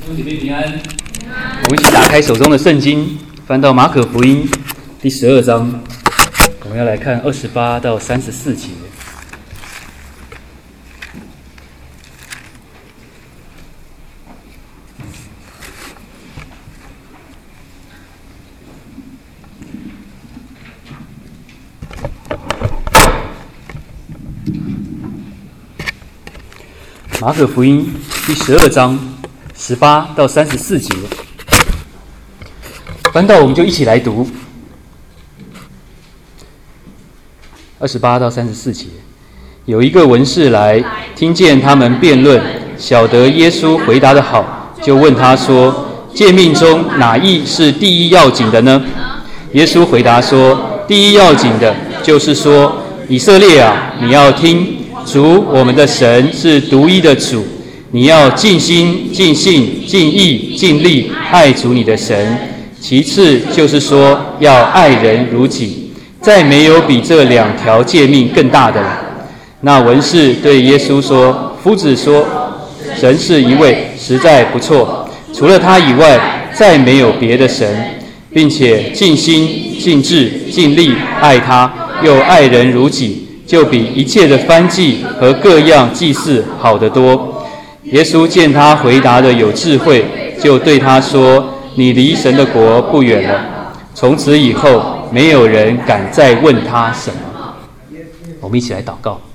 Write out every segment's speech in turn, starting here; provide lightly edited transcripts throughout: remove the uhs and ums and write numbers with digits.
弟兄姐妹平安。我们一起打开手中的圣经，翻到马可福音第12章，我们要来看28到34节。马可福音第12章18到34节，翻到我们就一起来读。28到34节，有一个文士来，听见他们辩论，晓得耶稣回答得好，就问他说：诫命中哪一是第一要紧的呢？耶稣回答说：第一要紧的就是说，以色列啊，你要听，主我们的神是独一的主，你要尽心、尽性、尽意、尽力爱主你的神。其次就是说，要爱人如己，再没有比这2条诫命更大的了。那文士对耶稣说：夫子说，神是一位，实在不错，除了他以外，再没有别的神，并且尽心、尽志、尽力爱他，又爱人如己，就比一切的燔祭和各样祭祀好得多。耶稣见他回答的有智慧，就对他说：你离神的国不远了。从此以后，没有人敢再问他什么。我们一起来祷告。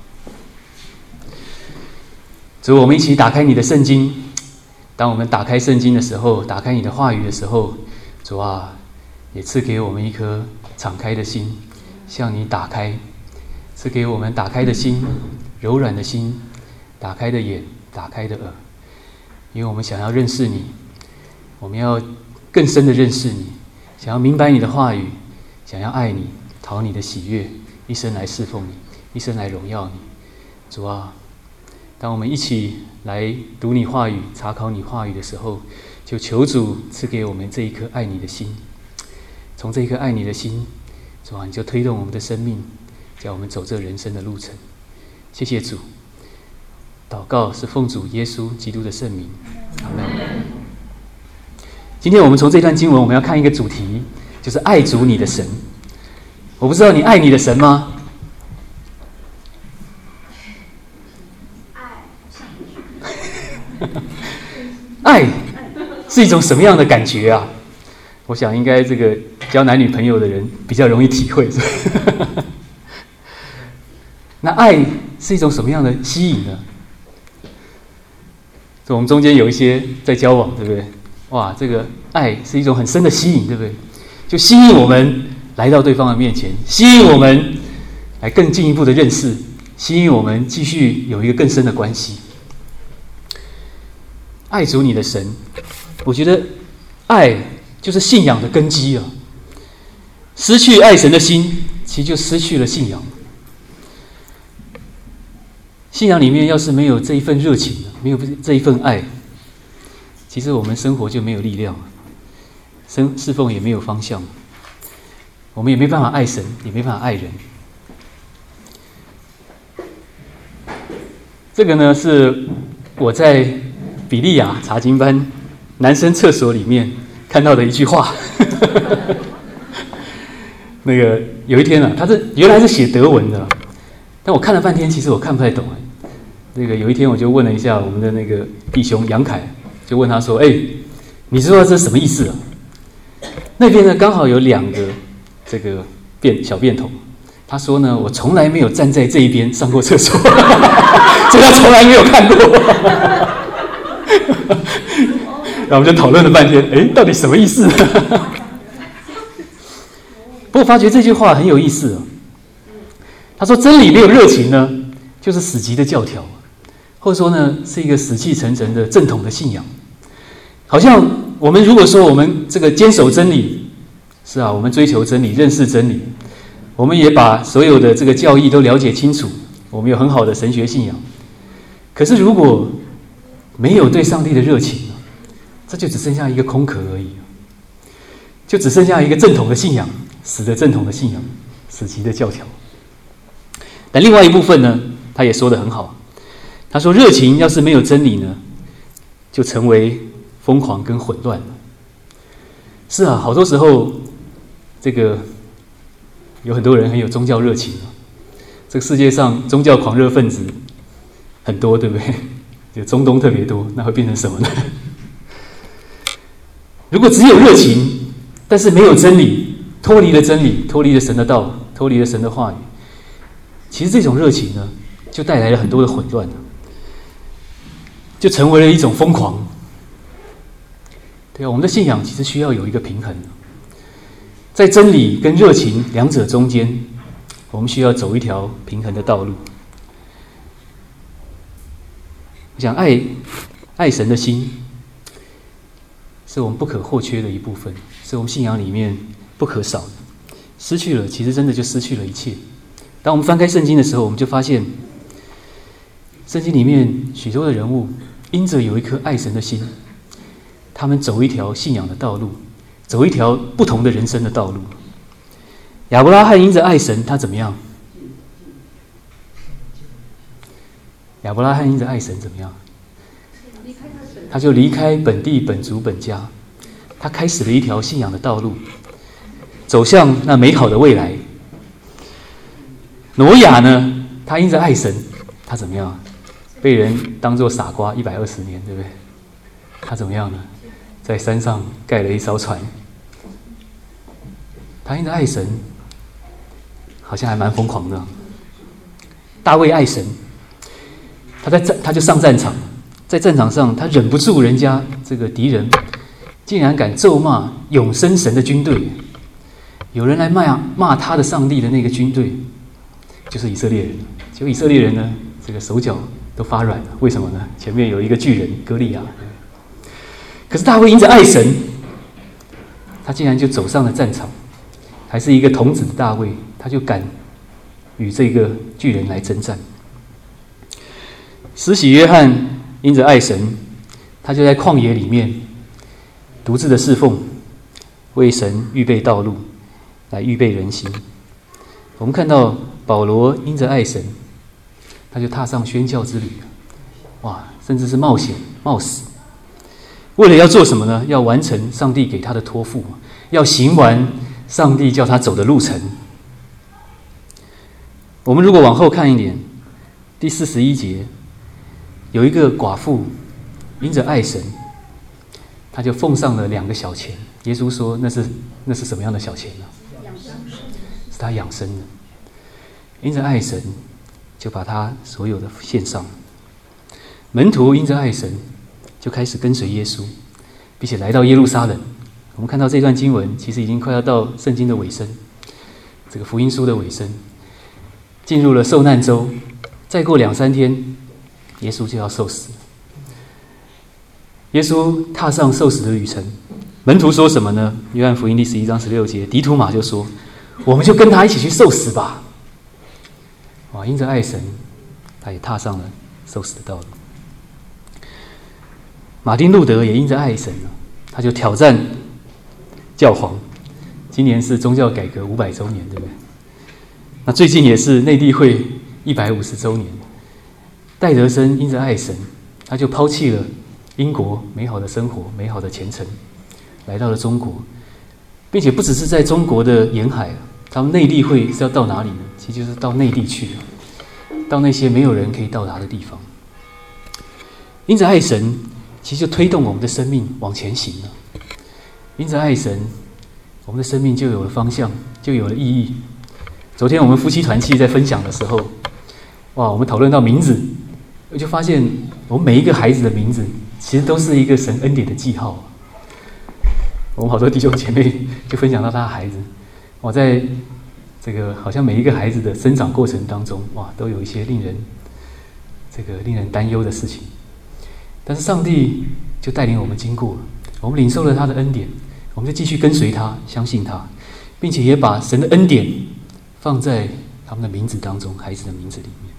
主，我们一起打开你的圣经。当我们打开圣经的时候，打开你的话语的时候，主啊，也赐给我们一颗敞开的心，向你打开，赐给我们打开的心，柔软的心，打开的眼，打开的耳，因为我们想要认识你，我们要更深的认识你，想要明白你的话语，想要爱你，讨你的喜悦，一生来侍奉你，一生来荣耀你。主啊，当我们一起来读你话语，查考你话语的时候，就求主赐给我们这一颗爱你的心。从这一颗爱你的心，主啊，你就推动我们的生命，叫我们走这人生的路程。谢谢主。祷告是奉主耶稣基督的圣名，阿们。今天我们从这段经文，我们要看一个主题，就是爱主你的神。我不知道你爱你的神吗？爱是一种什么样的感觉啊？我想应该这个交男女朋友的人比较容易体会。那爱是一种什么样的吸引呢？我们中间有一些在交往，对不对？哇，这个爱是一种很深的吸引，对不对？就吸引我们来到对方的面前，吸引我们来更进一步的认识，吸引我们继续有一个更深的关系。爱主你的神，我觉得爱就是信仰的根基啊。失去爱神的心，其实就失去了信仰。信仰里面要是没有这一份热情，没有这一份爱，其实我们生活就没有力量，侍奉也没有方向，我们也没办法爱神，也没办法爱人。这个呢，是我在比利亚查经班男生厕所里面看到的一句话。那个有一天啊，他原来是写德文的，但我看了半天，其实我看不太懂。那个有一天我就问了一下我们的那个弟兄杨凯，就问他说：你知道这是什么意思啊？那边呢刚好有2个这个小便桶，他说呢，我从来没有站在这一边上过厕所，这他从来没有看过。然后我们就讨论了半天，到底什么意思呢？不过发觉这句话很有意思哦。他说真理没有热情呢，就是死寂的教条，或者说呢，是一个死气沉沉的正统的信仰。好像我们如果说我们这个坚守真理，是啊，我们追求真理，认识真理，我们也把所有的这个教义都了解清楚，我们有很好的神学信仰。可是如果没有对上帝的热情，这就只剩下一个空壳而已，就只剩下一个正统的信仰，死的正统的信仰，死寂的教条。但另外一部分呢，他也说得很好，他说热情要是没有真理呢，就成为疯狂跟混乱。是啊，好多时候这个有很多人很有宗教热情，这个世界上宗教狂热分子很多，对不对？就中东特别多，那会变成什么呢？如果只有热情，但是没有真理，脱离了真理，脱离了神的道，脱离了神的话语，其实这种热情呢，就带来了很多的混乱，就成为了一种疯狂。对啊，我们的信仰其实需要有一个平衡，在真理跟热情两者中间，我们需要走一条平衡的道路。我想爱神的心，是我们不可或缺的一部分，是我们信仰里面不可少的。失去了，其实真的就失去了一切。当我们翻开圣经的时候，我们就发现，圣经里面许多的人物，因着有一颗爱神的心，他们走一条信仰的道路，走一条不同的人生的道路。亚伯拉罕因着爱神，他怎么样？亚伯拉罕因着爱神怎么样？他就离开本地本族本家，他开始了一条信仰的道路，走向那美好的未来。挪亚呢，他因着爱神，他怎么样？被人当作傻瓜120年，对不对？他怎么样呢？在山上盖了一艘船。他因着爱神，好像还蛮疯狂的。大卫爱神，他就上战场，在战场上他忍不住人家这个敌人竟然敢咒骂永生神的军队，有人来骂他的上帝的那个军队，就是以色列人。结果以色列人呢，这个手脚都发软了，为什么呢？前面有一个巨人歌利亚。可是大卫因着爱神，他竟然就走上了战场，还是一个童子的大卫，他就敢与这个巨人来征战。施洗约翰因着爱神，他就在旷野里面独自的侍奉，为神预备道路，来预备人心。我们看到保罗因着爱神，他就踏上宣教之旅，哇，甚至是冒险冒死，为了要做什么呢？要完成上帝给他的托付，要行完上帝叫他走的路程。我们如果往后看一点，第41节，有一个寡妇因着爱神，他就奉上了2个小钱。耶稣说那是什么样的小钱呢？是他养生的。因着爱神，就把他所有的献上。门徒因着爱神，就开始跟随耶稣，并且来到耶路撒冷。我们看到这段经文其实已经快要到圣经的尾声，这个福音书的尾声，进入了受难周。再过2-3天，耶稣就要受死。耶稣踏上受死的旅程，门徒说什么呢？约翰福音第11章16节，迪图马就说：“我们就跟他一起去受死吧。”哇，因着爱神，他也踏上了受死的道路。马丁路德也因着爱神，他就挑战教皇。今年是宗教改革500周年，对不对？那最近也是内地会150周年。戴德生因着爱神，他就抛弃了英国美好的生活、美好的前程，来到了中国，并且不只是在中国的沿海，他们内地会是要到哪里呢？其实就是到内地去，到那些没有人可以到达的地方。因着爱神，其实就推动我们的生命往前行了。因着爱神，我们的生命就有了方向，就有了意义。昨天我们夫妻团契在分享的时候，哇，我们讨论到名字，我就发现我们每一个孩子的名字其实都是一个神恩典的记号。我们好多弟兄姐妹就分享到他的孩子，我在这个好像每一个孩子的生长过程当中，哇，都有一些令人担忧的事情。但是上帝就带领我们经过了，我们领受了他的恩典，我们就继续跟随他，相信他，并且也把神的恩典放在他们的名字当中，孩子的名字里面。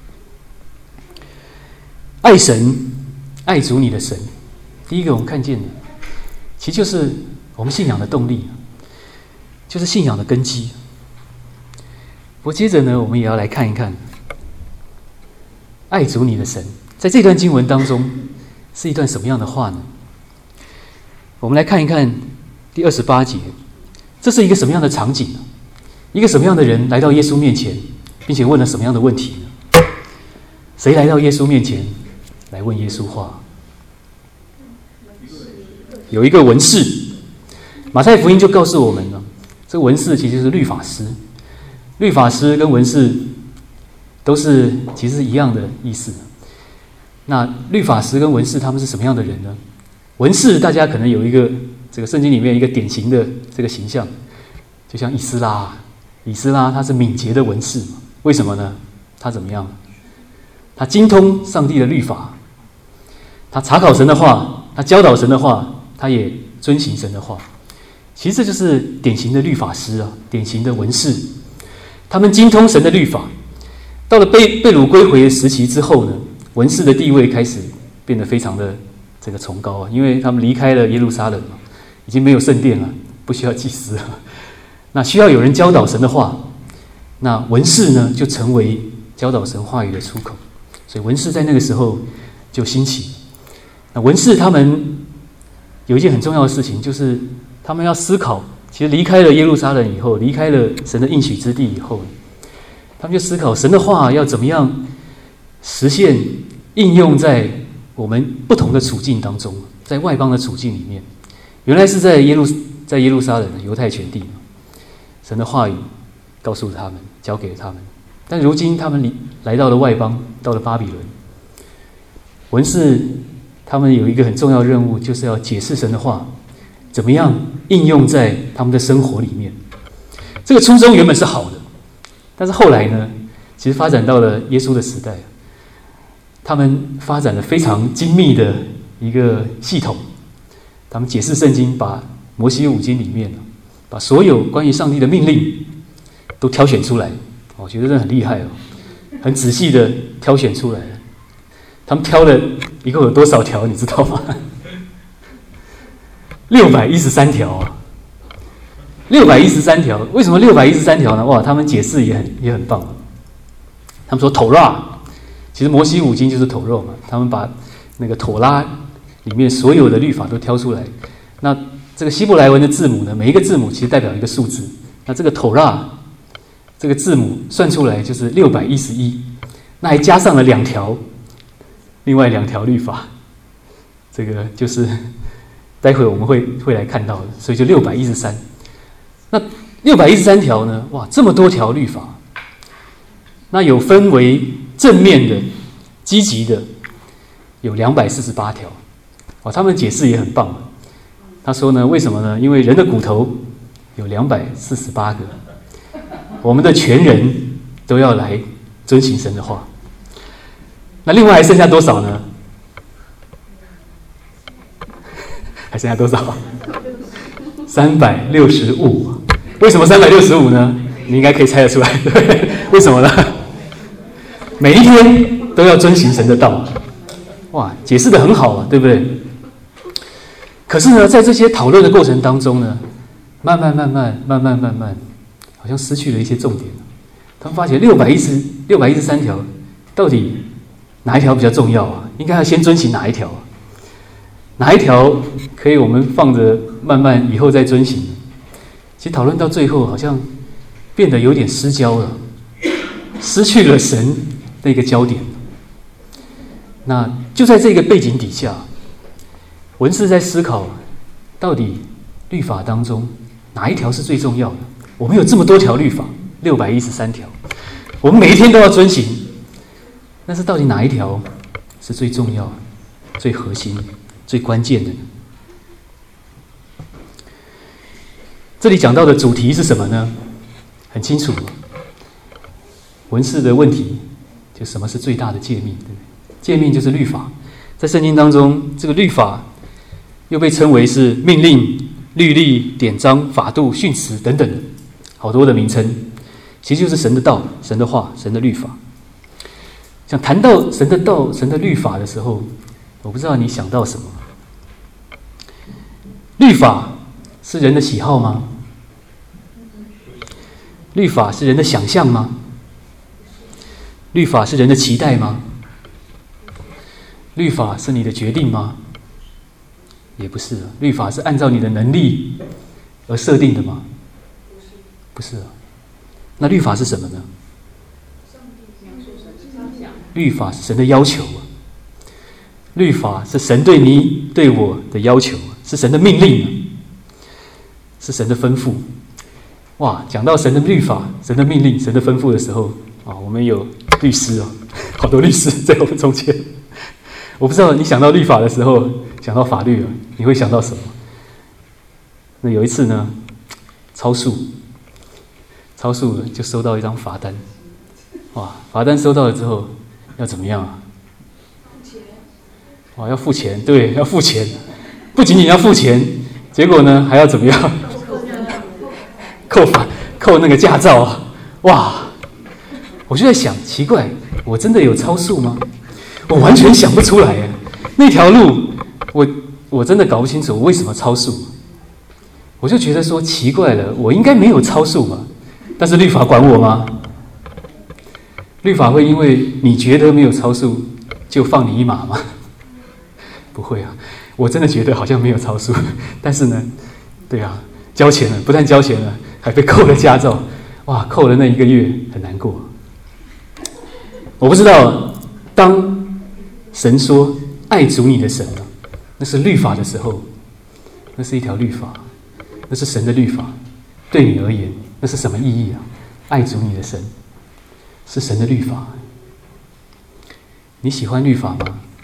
爱神，爱主你的神，第一个我们看见的，其实就是我们信仰的动力，就是信仰的根基。不过接着呢，我们也要来看一看，爱主你的神，在这段经文当中是一段什么样的话呢？ 我们来看一看第28节，这是一个什么样的场景呢？一个什么样的人来到耶稣面前，并且问了什么样的问题呢？谁来到耶稣面前来问耶稣话？有一个文士。马太福音就告诉我们了，这个文士其实就是律法师。律法师跟文士都是其实是一样的意思。那律法师跟文士他们是什么样的人呢？文士大家可能有一个这个圣经里面一个典型的这个形象，就像以斯拉。以斯拉他是敏捷的文士，为什么呢？他怎么样？他精通上帝的律法，他查考神的话，他教导神的话，他也遵行神的话。其实这就是典型的律法师啊，典型的文士。他们精通神的律法。到了被掳归回的时期之后呢，文士的地位开始变得非常的这个崇高啊，因为他们离开了耶路撒冷嘛，已经没有圣殿了，不需要祭司了。那需要有人教导神的话，那文士呢就成为教导神话语的出口，所以文士在那个时候就兴起。那文士他们有一件很重要的事情，就是他们要思考，其实离开了耶路撒冷以后，离开了神的应许之地以后，他们就思考神的话要怎么样实现应用在我们不同的处境当中，在外邦的处境里面。原来是在耶路撒冷的犹太全地，神的话语告诉他们，交给了他们。但如今他们来到了外邦，到了巴比伦。文士他们有一个很重要的任务，就是要解释神的话，怎么样应用在他们的生活里面。这个初衷原本是好的，但是后来呢，其实发展到了耶稣的时代，他们发展了非常精密的一个系统。他们解释圣经，把摩西五经里面把所有关于上帝的命令都挑选出来，我觉得这很厉害哦，很仔细的挑选出来了。他们挑了一共有多少条，你知道吗？613条啊！613条，为什么613条呢？哇，他们解释也很棒。他们说妥拉，其实摩西五经就是妥拉嘛，他们把那个妥拉里面所有的律法都挑出来。那这个希伯来文的字母呢，每一个字母其实代表一个数字。那这个妥拉这个字母算出来就是611，那还加上了另外2条律法，这个就是待会我们会来看到的，所以就613。那613条呢？哇，这么多条律法，那有分为正面的、积极的，有248条。哦，他们解释也很棒。他说呢，为什么呢？因为人的骨头有248个，我们的全人都要来遵行神的话。那另外还剩下多少呢？还剩下多少？365。为什么365呢？你应该可以猜得出来，对不对？为什么呢？每一天都要遵行神的道。哇，解释得很好啊，对不对？可是呢，在这些讨论的过程当中呢，慢慢，好像失去了一些重点。他们发觉613条，到底哪一条比较重要啊？应该要先遵行哪一条啊？哪一条可以我们放着慢慢以后再遵行？其实讨论到最后，好像变得有点失焦了，失去了神那个焦点。那就在这个背景底下，文士在思考，到底律法当中哪一条是最重要的？我们有这么多条律法，613条，我们每一天都要遵行，但是到底哪一条是最重要、最核心、最关键的呢？这里讲到的主题是什么呢？很清楚，文士的问题就什么是最大的诫命，对不对？诫命就是律法，在圣经当中，这个律法又被称为是命令、律例、典章、法度、训词等等好多的名称，其实就是神的道、神的话、神的律法。想谈到神的道、神的律法的时候，我不知道你想到什么？律法是人的喜好吗？律法是人的想象吗？律法是人的期待吗？律法是你的决定吗？ 也不是啊。律法是按照你的能力而设定的吗？不是啊。那律法是什么呢？律法是神的要求啊。律法是神对你对我的要求，是神的命令啊，是神的吩咐。哇，讲到神的律法、神的命令、神的吩咐的时候啊，我们有律师哦，好多律师在我们中间。我不知道你想到律法的时候，想到法律了，你会想到什么？那有一次呢，超速了就收到一张罚单。哇，罚单收到了之后要怎么样啊？哇，要付钱，对，要付钱，不仅仅要付钱，结果呢还要怎么样？扣那个驾照啊！哇，我就在想，奇怪，我真的有超速吗？我完全想不出来耶。那条路，我真的搞不清楚我为什么超速。我就觉得说奇怪了，我应该没有超速嘛，但是律法管我吗？律法会因为你觉得没有超速就放你一马吗？不会啊，我真的觉得好像没有超速，但是呢，对啊，交钱了，不但交钱了，还被扣了驾照，哇，扣了那1个月，很难过。我不知道，当神说爱主你的神啊，那是律法的时候，那是一条律法，那是神的律法，对你而言，那是什么意义啊？爱主你的神是神的律法，你喜欢律法吗？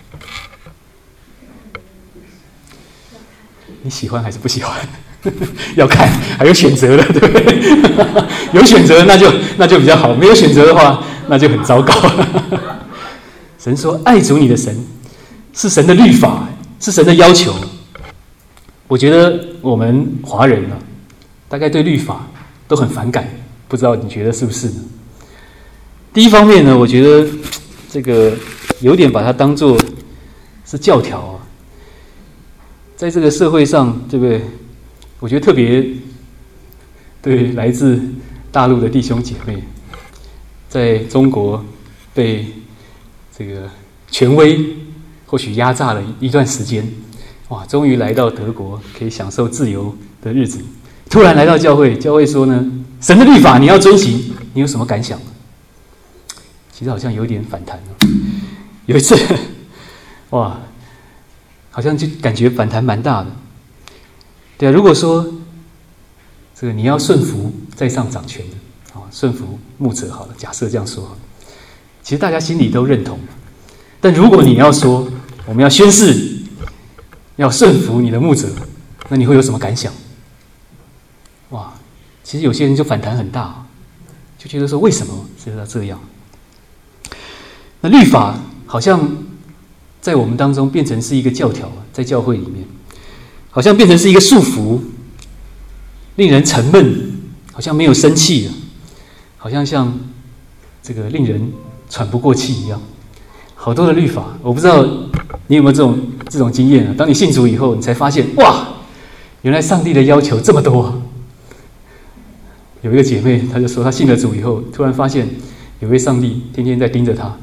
你喜欢还是不喜欢？要看，还有选择的，对不对？有选择那就比较好，没有选择的话，那就很糟糕。神说爱主你的神是神的律法，是神的要求。我觉得我们华人啊，大概对律法都很反感，不知道你觉得是不是呢？第一方面呢，我觉得这个有点把它当作是教条啊。在这个社会上，对不对？我觉得特别对来自大陆的弟兄姐妹，在中国被这个权威或许压榨了一段时间，哇，终于来到德国可以享受自由的日子，突然来到教会，教会说呢，神的律法你要遵行，你有什么感想？其实好像有点反弹哦。有一次，哇，好像就感觉反弹蛮大的。对啊，如果说这个你要顺服在上掌权的，顺服牧者好了，假设这样说好了，其实大家心里都认同。但如果你要说我们要宣誓要顺服你的牧者，那你会有什么感想？哇，其实有些人就反弹很大，就觉得说为什么是要这样？那律法好像在我们当中变成是一个教条，在教会里面好像变成是一个束缚，令人沉闷，好像没有生气，好像这个令人喘不过气一样。好多的律法，我不知道你有没有这种经验啊？当你信主以后，你才发现哇，原来上帝的要求这么多。有一个姐妹，她就说她信了主以后，突然发现有位上帝天天在盯着她。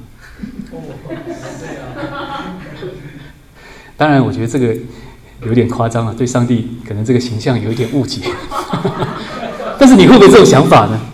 当然，我觉得这个有点夸张了，对上帝可能这个形象有一点误解。但是你会不会这种想法呢？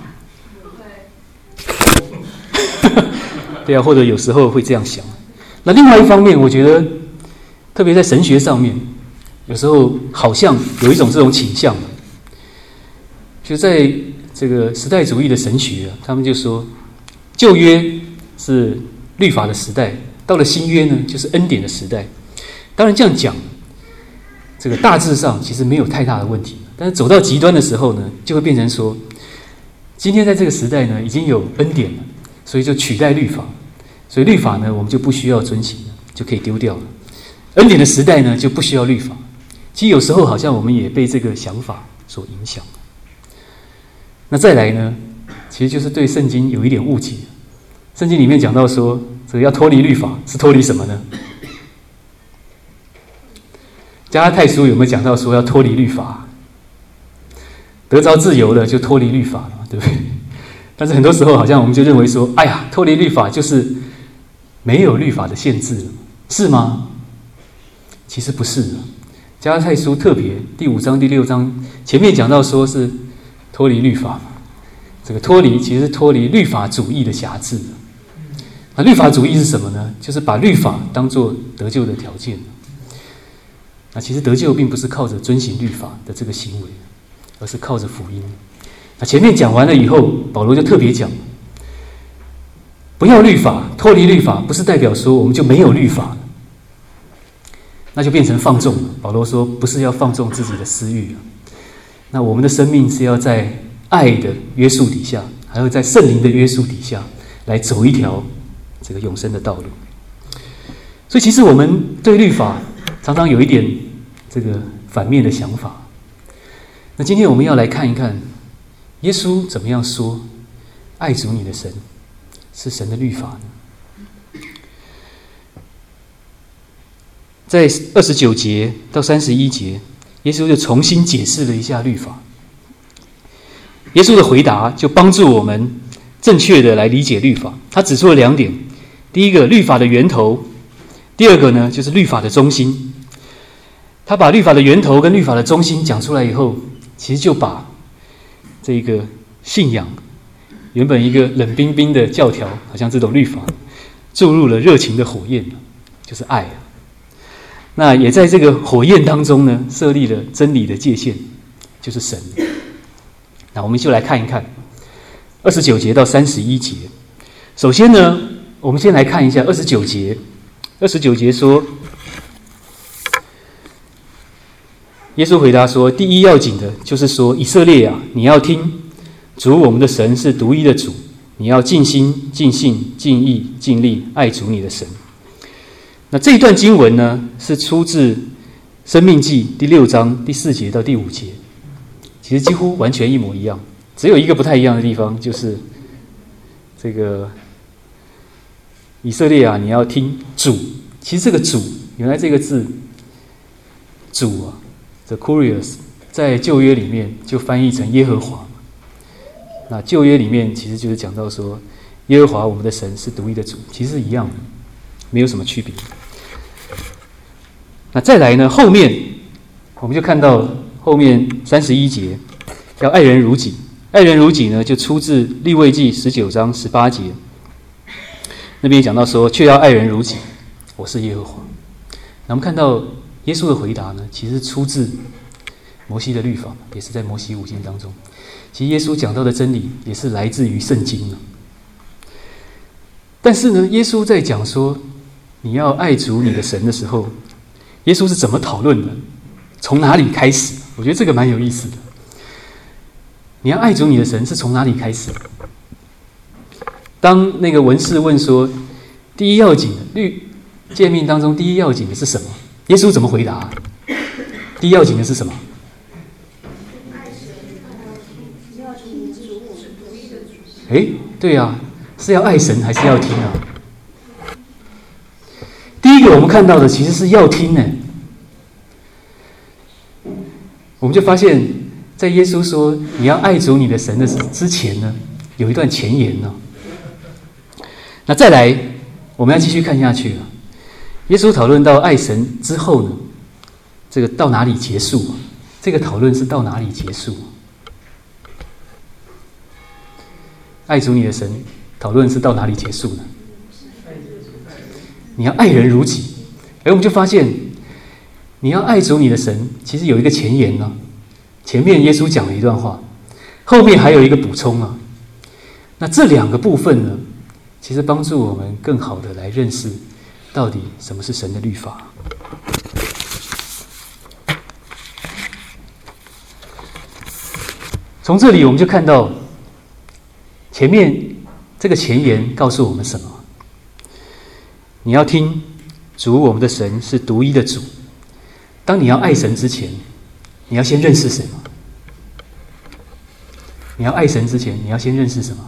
对啊，或者有时候会这样想。那另外一方面，我觉得特别在神学上面，有时候好像有一种这种倾向。就在这个时代主义的神学他们就说，旧约是律法的时代，到了新约呢，就是恩典的时代。当然这样讲，这个大致上其实没有太大的问题，但是走到极端的时候呢，就会变成说，今天在这个时代呢，已经有恩典了，所以就取代律法，所以律法呢，我们就不需要遵行了，就可以丢掉了。恩典的时代呢，就不需要律法。其实有时候好像我们也被这个想法所影响。那再来呢，其实就是对圣经有一点误解。圣经里面讲到说，这个要脱离律法，是脱离什么呢？加拉太书有没有讲到说要脱离律法？得着自由了就脱离律法了，对不对？但是很多时候好像我们就认为说，哎呀，脱离律法就是没有律法的限制了，是吗？其实不是。 加拉太书特别第5章、第6章前面讲到说是脱离律法，这个脱离其实是脱离律法主义的辖制。那律法主义是什么呢？就是把律法当作得救的条件。那其实得救并不是靠着遵行律法的这个行为，而是靠着福音。那前面讲完了以后，保罗就特别讲，不要律法，脱离律法，不是代表说我们就没有律法了，那就变成放纵了。保罗说，不是要放纵自己的私欲了，那我们的生命是要在爱的约束底下，还有在圣灵的约束底下，来走一条这个永生的道路。所以其实我们对律法常常有一点这个反面的想法。那今天我们要来看一看耶稣怎么样说爱主你的神是神的律法呢？在29节到31节，耶稣就重新解释了一下律法。耶稣的回答就帮助我们正确的来理解律法。他指出了2点：第一个，律法的源头；第二个呢，就是律法的中心。他把律法的源头跟律法的中心讲出来以后，其实就把这个信仰原本一个冷冰冰的教条，好像这种律法，注入了热情的火焰，就是爱。那也在这个火焰当中呢，设立了真理的界限，就是神。那我们就来看一看29节到31节。首先呢，我们先来看一下29节。29节说，耶稣回答说，第一要紧的就是说，以色列啊，你要听，主我们的神是独一的主，你要尽心、尽性、尽意、尽力爱主你的神。那这一段经文呢，是出自申命记第6章第4节到第5节，其实几乎完全一模一样，只有一个不太一样的地方，就是这个以色列啊，你要听主。其实这个主，原来这个字主啊 The Kurios 在旧约里面就翻译成耶和华。那旧约里面其实就是讲到说，耶和华我们的神是独一的主，其实是一样的，没有什么区别。那再来呢，后面我们就看到后面31节要爱人如己。爱人如己呢，就出自利未记19章18节，那边讲到说，却要爱人如己，我是耶和华。那我们看到耶稣的回答呢，其实出自摩西的律法，也是在摩西五经当中。其实耶稣讲到的真理也是来自于圣经。但是呢，耶稣在讲说你要爱主你的神的时候，耶稣是怎么讨论的？从哪里开始？我觉得这个蛮有意思的。你要爱主你的神是从哪里开始？当那个文士问说，第一要紧的律诫命当中第一要紧的是什么？耶稣怎么回答？第一要紧的是什么？对啊，是要爱神还是要听啊？第一个我们看到的其实是要听呢。我们就发现，在耶稣说你要爱主你的神的之前呢，有一段前言呢。那再来，我们要继续看下去了。耶稣讨论到爱神之后呢，这个到哪里结束？这个讨论是到哪里结束？爱主你的神讨论是到哪里结束呢？你要爱人如己。我们就发现，你要爱主你的神，其实有一个前言呢。前面耶稣讲了一段话，后面还有一个补充啊。那这两个部分呢，其实帮助我们更好的来认识到底什么是神的律法。从这里我们就看到，前面这个前言告诉我们什么？你要听主我们的神是独一的主。当你要爱神之前，你要先认识什么？你要爱神之前，你要先认识什么？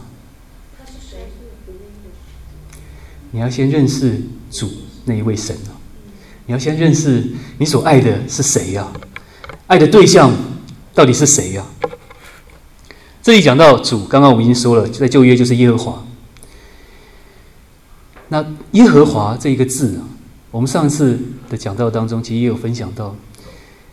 你要先认识主那一位神啊！你要先认识你所爱的是谁呀？爱的对象到底是谁呀？这里讲到主，刚刚我们已经说了，在旧约就是耶和华。那耶和华这一个字啊，我们上次的讲道当中其实也有分享到，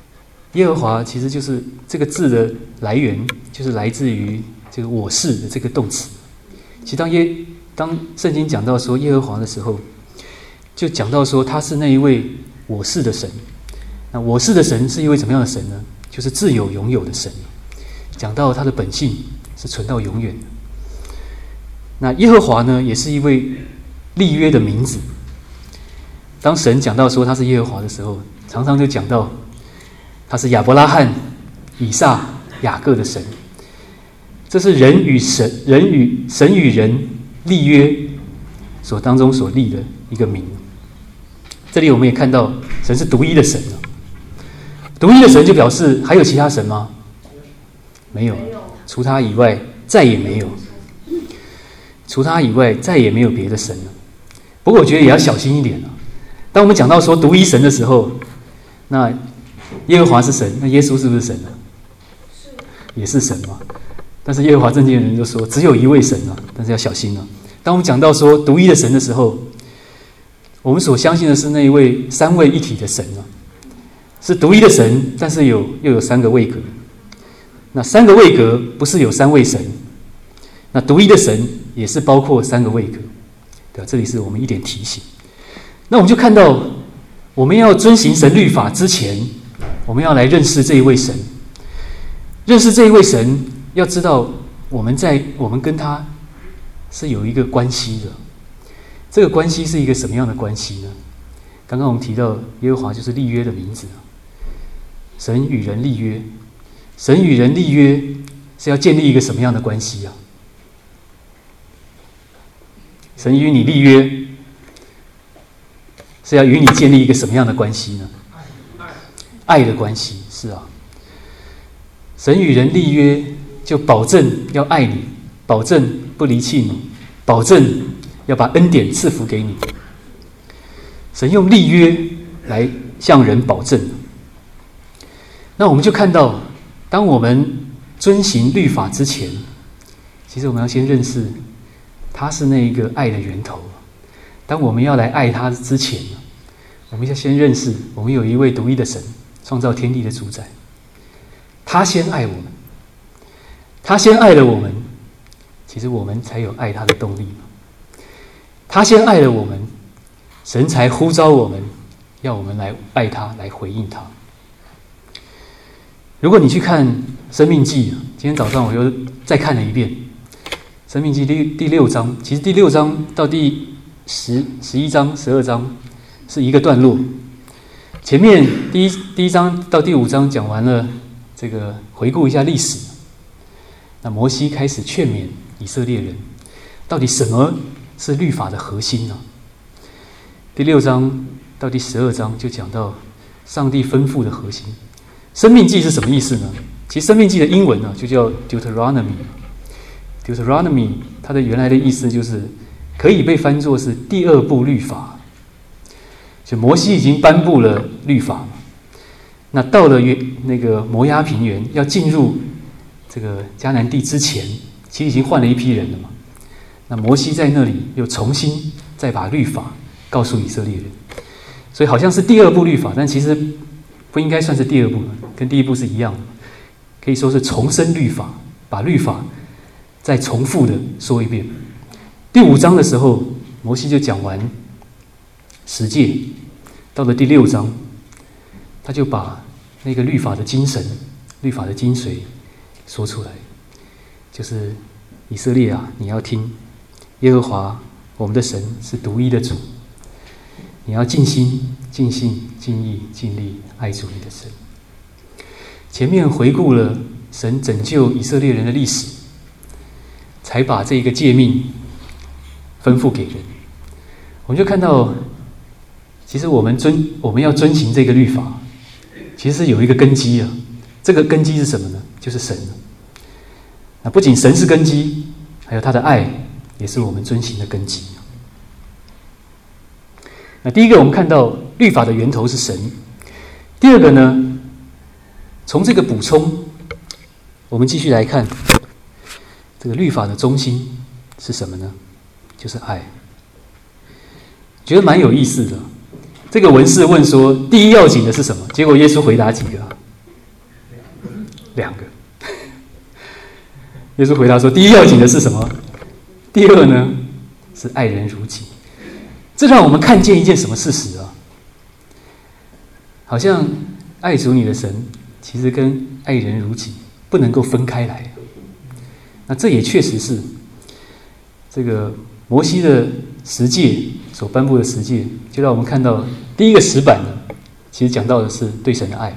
耶和华其实就是这个字的来源，就是来自于这个我是的这个动词。其实当圣经讲到说耶和华的时候，就讲到说他是那一位我是的神。那我是的神是一位怎么样的神呢？就是自有永有的神。讲到他的本性是存到永远的。那耶和华呢，也是一位立约的名字。当神讲到说他是耶和华的时候，常常就讲到他是亚伯拉罕、以撒、雅各的神。这是神与人立约当中所立的一个名。这里我们也看到神是独一的神。独一的神就表示还有其他神吗？没有，除他以外再也没有。除他以外再也没有别的神了。不过我觉得也要小心一点。当我们讲到说独一神的时候，那耶和华是神，那耶稣是不是神呢？也是神嘛。但是耶和华正经的人就说只有一位神，但是要小心。当我们讲到说独一的神的时候，我们所相信的是那一位三位一体的神，是独一的神，但是又有三个位格。那三个位格不是有三位神，那独一的神也是包括三个位格。对吧？这里是我们一点提醒。那我们就看到，我们要遵行神律法之前，我们要来认识这一位神。认识这一位神，要知道我们跟他是有一个关系的。这个关系是一个什么样的关系呢？刚刚我们提到耶和华就是立约的名字。神与人立约，神与人立约是要建立一个什么样的关系啊？神与你立约是要与你建立一个什么样的关系呢？爱的关系，是啊。神与人立约，就保证要爱你，保证不离弃你，保证要把恩典赐福给你。神用立约来向人保证。那我们就看到，当我们遵行律法之前，其实我们要先认识他是那一个爱的源头。当我们要来爱他之前，我们要先认识我们有一位独一的神，创造天地的主宰。他先爱我们，他先爱了我们，其实我们才有爱他的动力。他先爱了我们，神才呼召我们，要我们来爱他，来回应他。如果你去看《申命记》，今天早上我又再看了一遍《申命记》第6章，其实第6章到第11章、12章是一个段落。前面第一章到第5章讲完了这个回顾一下历史，那摩西开始劝勉以色列人，到底什么是律法的核心呢？第6章到第12章就讲到上帝吩咐的核心。申命记是什么意思呢？其实申命记的英文呢就叫 Deuteronomy。Deuteronomy 它的原来的意思就是可以被翻作是第二部律法。就摩西已经颁布了律法，那到了那个摩押平原要进入这个迦南地之前，其实已经换了一批人了嘛。那摩西在那里又重新再把律法告诉以色列人，所以好像是第二部律法，但其实不应该算是第二部，跟第一部是一样的，可以说是重申律法，把律法再重复的说一遍。第5章的时候，摩西就讲完十诫，到了第6章，他就把那个律法的精神、律法的精髓说出来，就是以色列啊，你要听，耶和华我们的神是独一的主，你要尽心、尽性、尽意、尽力爱主你的神。前面回顾了神拯救以色列人的历史，才把这个诫命吩咐给人。我们就看到，其实我们要遵行这个律法，其实有一个根基啊。这个根基是什么呢？就是神。那不仅神是根基，还有他的爱也是我们遵行的根基。那第一个，我们看到律法的源头是神。第二个呢，从这个补充，我们继续来看这个律法的中心是什么呢？就是爱。觉得蛮有意思的。这个文士问说：“第一要紧的是什么？”结果耶稣回答几个 2个。耶稣回答说：第一要紧的是什么？第二呢，是爱人如己。这让我们看见一件什么事实啊？好像爱主你的神，其实跟爱人如己不能够分开来。那这也确实是这个摩西的十诫所颁布的十诫，就让我们看到第一个石板呢，其实讲到的是对神的爱嘛。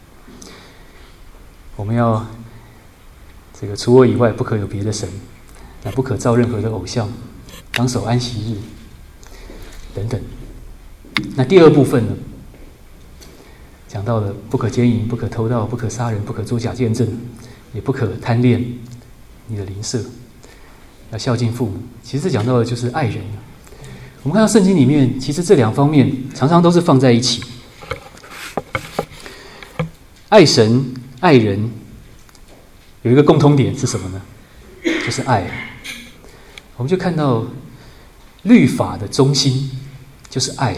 我们要这个除我以外不可有别的神，那不可造任何的偶像，当守安息日等等。那第二部分呢，讲到了不可奸淫，不可偷盗，不可杀人，不可作假见证，也不可贪恋你的邻舍，要孝敬父母。其实讲到的就是爱人。我们看到圣经里面，其实这2方面常常都是放在一起。爱神、爱人有一个共通点是什么呢？就是爱。我们就看到律法的中心就是爱。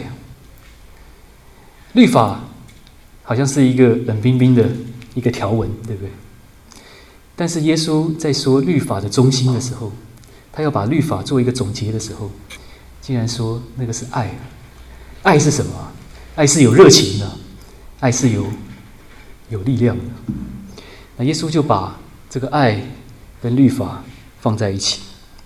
律法好像是一个冷冰冰的一个条文，对不对？但是耶稣在说律法的中心的时候，他要把律法做一个总结的时候，竟然说那个是爱。爱是什么？爱是有热情的，爱是有力量的。那耶稣就把这个爱跟律法放在一起。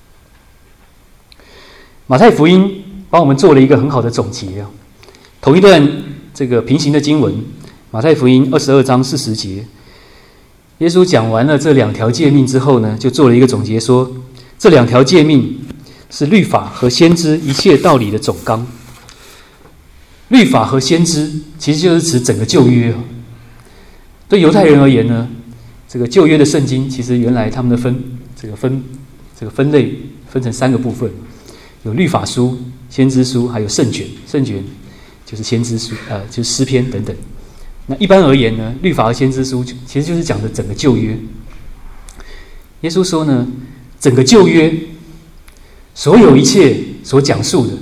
马太福音帮我们做了一个很好的总结啊。同一段这个平行的经文，马太福音22章40节，耶稣讲完了这2条诫命之后呢，就做了一个总结说，这2条诫命是律法和先知一切道理的总纲。律法和先知其实就是指整个旧约啊。对犹太人而言呢，这个旧约的圣经其实原来他们的分类分成3个部分，有律法书、先知书，还有圣卷。圣卷就是先知书，就是诗篇等等。那一般而言呢，律法和先知书其实就是讲的整个旧约。耶稣说呢，整个旧约所有一切所讲述的，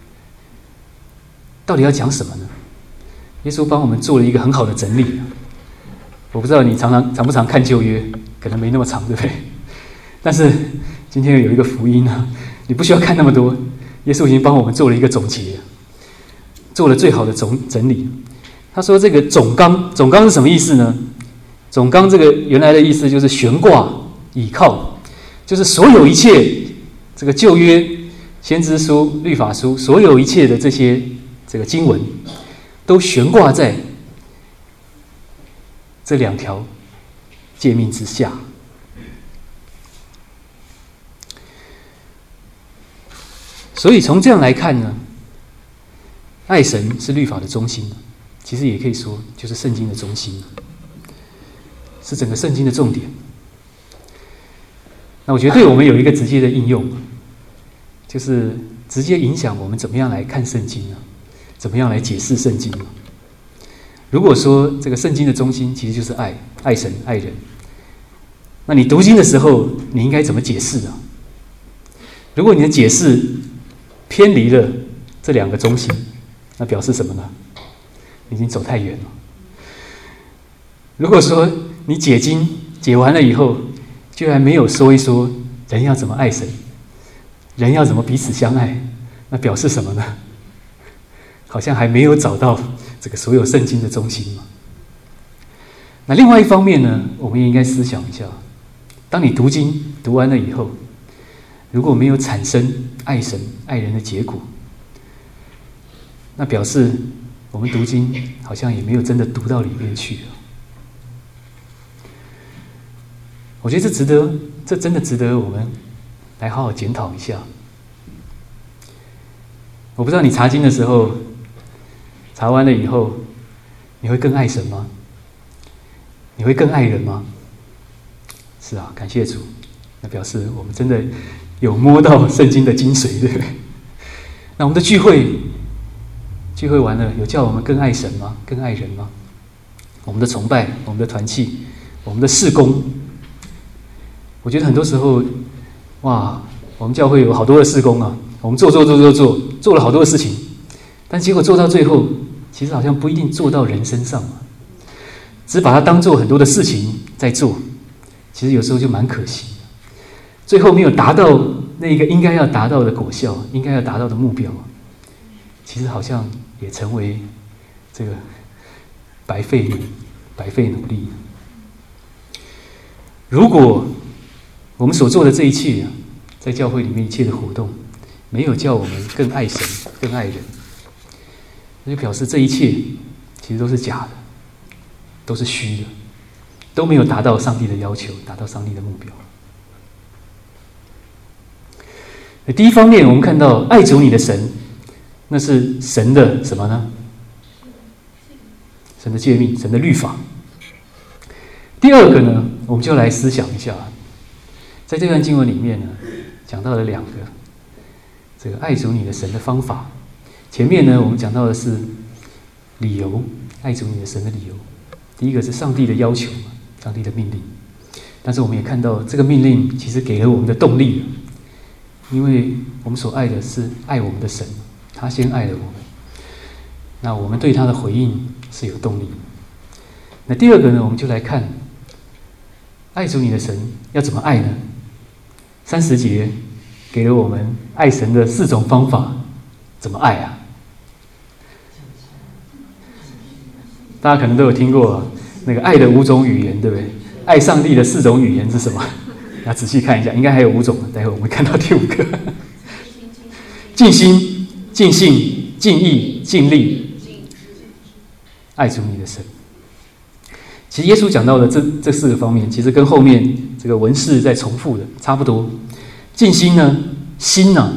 到底要讲什么呢？耶稣帮我们做了一个很好的整理。我不知道你常不常看旧约，可能没那么长，对不对？但是今天有一个福音啊，你不需要看那么多，耶稣已经帮我们做了一个总结，做了最好的整理。他说这个总纲是什么意思呢？总纲这个原来的意思就是悬挂、倚靠，就是所有一切这个旧约、先知书、律法书，所有一切的这些这个经文，都悬挂在这2条诫命之下。所以从这样来看呢，爱神是律法的中心，其实也可以说就是圣经的中心，是整个圣经的重点。那我觉得对我们有一个直接的应用，就是直接影响我们怎么样来看圣经呢？怎么样来解释圣经呢？如果说这个圣经的中心其实就是爱神、爱人，那你读经的时候你应该怎么解释呢？如果你的解释偏离了这2个中心，那表示什么呢？你已经走太远了。如果说你解经解完了以后，居然没有说一说人要怎么爱神，人要怎么彼此相爱，那表示什么呢？好像还没有找到这个所有圣经的中心嘛。那另外一方面呢，我们也应该思想一下，当你读经读完了以后，如果没有产生爱神爱人的结果，那表示我们读经好像也没有真的读到里面去。我觉得这真的值得我们来好好检讨一下。我不知道你查经的时候，查完了以后，你会更爱神吗？你会更爱人吗？是啊，感谢主，那表示我们真的有摸到圣经的精髓，对不对？那我们的聚会完了，有叫我们更爱神吗？更爱人吗？我们的崇拜，我们的团契，我们的事工，我觉得很多时候，哇，我们教会有好多的事工啊，我们做了好多的事情，但结果做到最后，其实好像不一定做到人身上啊。 只把它当做很多的事情在做，其实有时候就蛮可惜的，最后没有达到那个应该要达到的果效，应该要达到的目标，其实好像也成为这个白费努力。如果我们所做的这一切在教会里面一切的活动，没有叫我们更爱神、更爱人，那就表示这一切其实都是假的，都是虚的，都没有达到上帝的要求，达到上帝的目标。第一方面，我们看到爱主你的神，那是神的什么呢？神的诫命，神的律法。第二个呢，我们就来思想一下，在这段经文里面呢，讲到了两个这个爱主你的神的方法。前面呢，我们讲到的是理由，爱主你的神的理由。第一个是上帝的要求，上帝的命令。但是我们也看到，这个命令其实给了我们的动力，因为我们所爱的是爱我们的神，他先爱了我们，那我们对他的回应是有动力。那第二个呢，我们就来看爱主你的神要怎么爱呢？30节给了我们爱神的4种方法，怎么爱啊？大家可能都有听过那个爱的5种语言，对不对？爱上帝的4种语言是什么？要仔细看一下，应该还有5种，待会我们看到第5个：尽心、尽性、尽意、尽力，爱主你的神。其实耶稣讲到的这4个方面，其实跟后面这个文士在重复的差不多。尽心呢，心呢，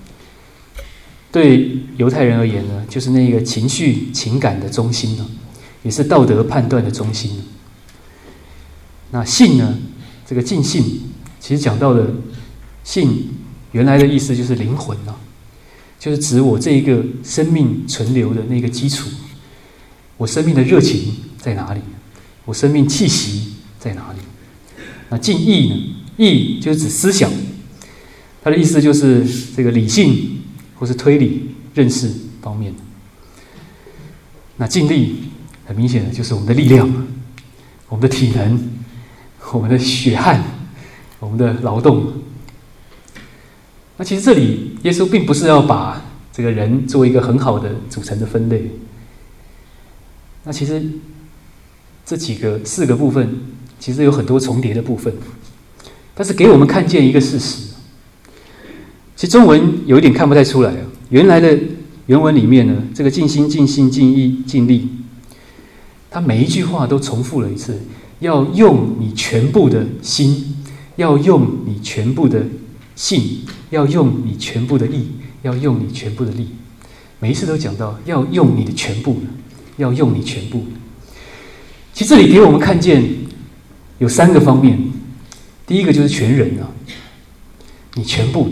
对犹太人而言呢，就是那个情绪、情感的中心呢，也是道德判断的中心。那性呢，这个尽性，其实讲到的性原来的意思就是灵魂啊，就是指我这一个生命存留的那个基础，我生命的热情在哪里？我生命气息在哪里？那尽意呢？意就是指思想，它的意思就是这个理性或是推理、认识方面。那尽力很明显的就是我们的力量、我们的体能、我们的血汗、我们的劳动。那其实这里耶稣并不是要把这个人做一个很好的组成的分类。那其实这4个部分其实有很多重叠的部分，但是给我们看见一个事实。其实中文有一点看不太出来啊。原来的原文里面呢，这个尽心、尽性、尽意、尽力，它每一句话都重复了一次，要用你全部的心，要用你全部的性，要用你全部的意，要用你全部的力。每一次都讲到要用你的全部，要用你全部。其实这里给我们看见有3个方面。第一个就是全人啊，你全部的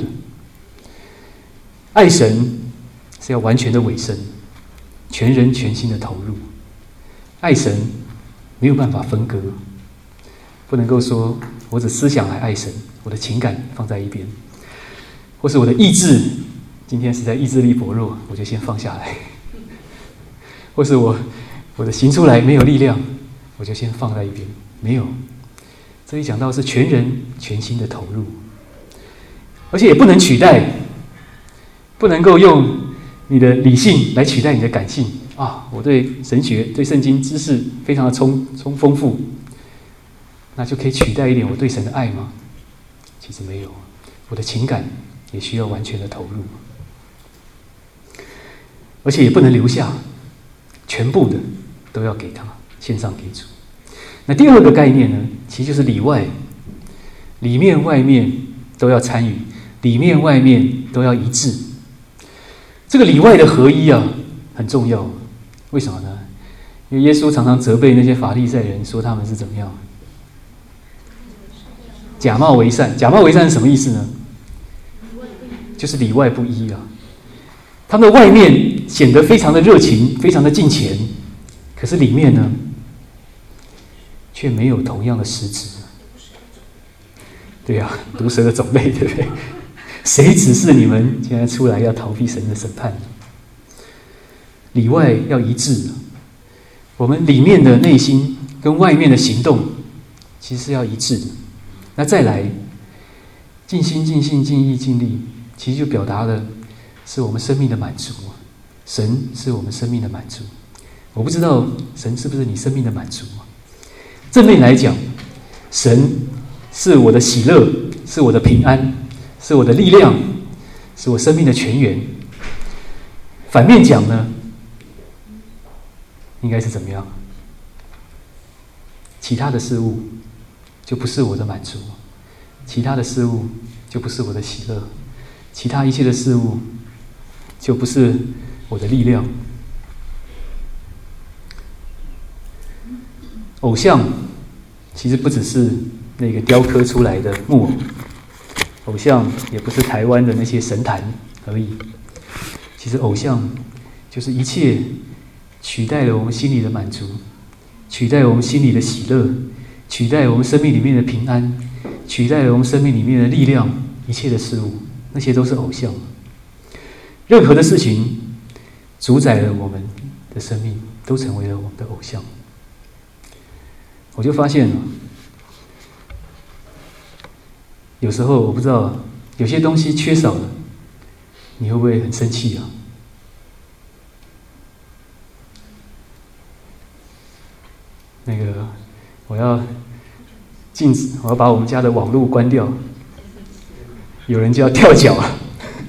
爱神是要完全的委身，全人全心的投入。爱神没有办法分割，不能够说我只思想来爱神，我的情感放在一边，或是我的意志今天实在意志力薄弱，我就先放下来，或是我的行出来没有力量，我就先放在一边。没有，这里讲到是全人全心的投入，而且也不能取代，不能够用你的理性来取代你的感性啊！我对神学、对圣经知识非常的丰富，那就可以取代一点我对神的爱吗？其实没有，我的情感也需要完全的投入，而且也不能留下，全部的都要给他，献上给主。那第2个概念呢，其实就是里外，里面外面都要参与，里面外面都要一致。这个里外的合一啊，很重要。为什么呢？因为耶稣常常责备那些法利赛人，说他们是怎么样？假冒为善。假冒为善是什么意思呢？就是里外不一啊。他们的外面显得非常的热情，非常的敬虔，可是里面呢，却没有同样的实质。对啊，毒蛇的种类，对不对？谁指示你们现在出来要逃避神的审判呢？里外要一致。我们里面的内心跟外面的行动其实是要一致的。那再来，尽心、尽性、尽意、尽力，其实就表达的是我们生命的满足。神是我们生命的满足。我不知道神是不是你生命的满足。正面来讲，神是我的喜乐，是我的平安，是我的力量，是我生命的泉源。反面讲呢，应该是怎么样？其他的事物就不是我的满足，其他的事物就不是我的喜乐，其他一切的事物就不是我的力量。偶像其实不只是那个雕刻出来的木偶，偶像也不是台湾的那些神坛而已。其实偶像就是一切取代了我们心里的满足，取代我们心里的喜乐，取代我们生命里面的平安，取代了我们生命里面的力量，一切的事物，那些都是偶像。任何的事情主宰了我们的生命，都成为了我们的偶像。我就发现有时候我不知道有些东西缺少了，你会不会很生气啊？那个我要禁止，我要把我们家的网络关掉，有人就要跳脚了。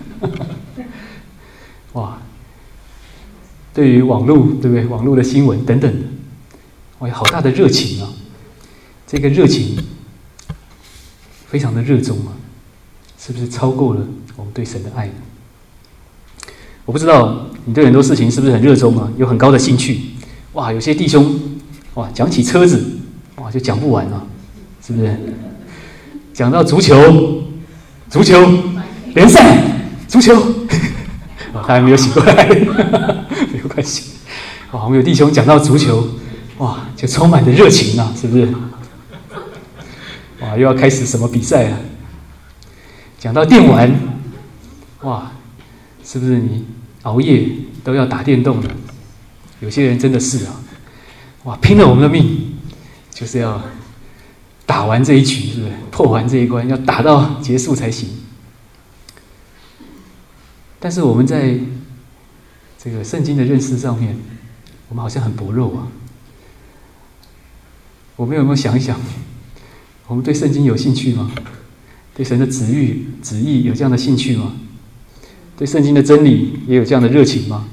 哇！对于网络，对不对？网络的新闻等等的，哇，有好大的热情啊！这个热情非常的热衷啊，是不是超过了我们对神的爱呢？我不知道你对很多事情是不是很热衷啊，有很高的兴趣。哇，有些弟兄哇讲起车子哇就讲不完啊，是不是？讲到足球联赛，足球，他还没有醒过来，没有关系。哇，我们有弟兄讲到足球，哇，就充满着热情啊，是不是？哇，又要开始什么比赛了？讲到电玩，哇，是不是你熬夜都要打电动了？有些人真的是啊，哇，拼了我们的命，就是要打完这一局，是不是？破完这一关，要打到结束才行。但是我们在这个圣经的认识上面，我们好像很薄弱啊。我们有没有想一想，我们对圣经有兴趣吗？对神的旨意有这样的兴趣吗？对圣经的真理也有这样的热情吗？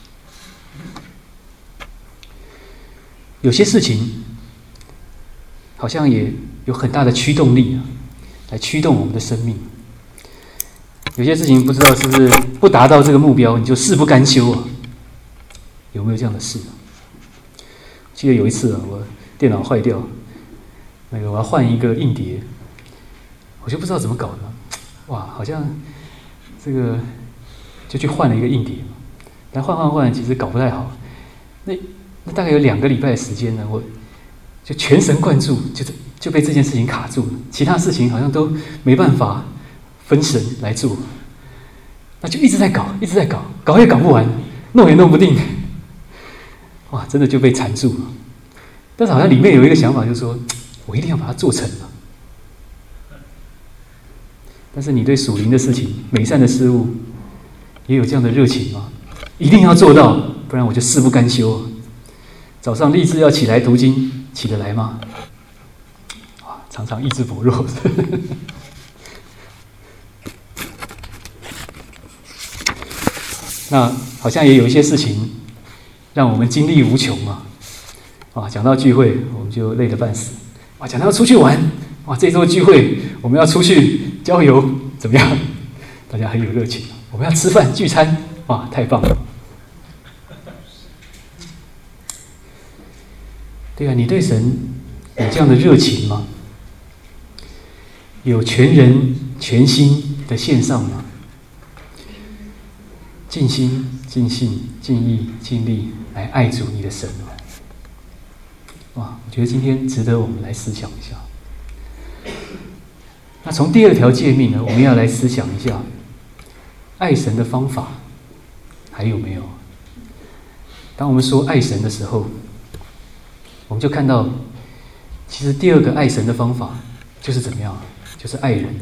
有些事情好像也有很大的驱动力啊，来驱动我们的生命。有些事情不知道是不是不达到这个目标，你就誓不甘休啊？有没有这样的事？记得有一次啊，我电脑坏掉，那个我要换一个硬碟，我就不知道怎么搞的，哇，好像这个就去换了一个硬碟，但换其实搞不太好。那大概有2个礼拜的时间呢，我就全神贯注，就被这件事情卡住了，其他事情好像都没办法分神来做，那就一直在搞，搞也搞不完，弄也弄不定，哇，真的就被缠住了。但是好像里面有一个想法，就是说我一定要把它做成了。但是你对属灵的事情、美善的事物，也有这样的热情吗？一定要做到，不然我就誓不甘休。早上立志要起来读经，起得来吗？哇，常常意志薄弱。那好像也有一些事情让我们精力无穷啊！啊，讲到聚会，我们就累得半死。哇，讲到要出去玩，哇，这周聚会我们要出去郊游，怎么样？大家很有热情。我们要吃饭聚餐，哇，太棒了！对啊，你对神有这样的热情吗？有全人全心的献上吗？尽心、尽性、尽意、尽力来爱主你的神吗？哇，我觉得今天值得我们来思想一下。那从第2条诫命呢，我们要来思想一下爱神的方法还有没有？当我们说爱神的时候，我们就看到其实第二个爱神的方法就是怎么样？就是爱人。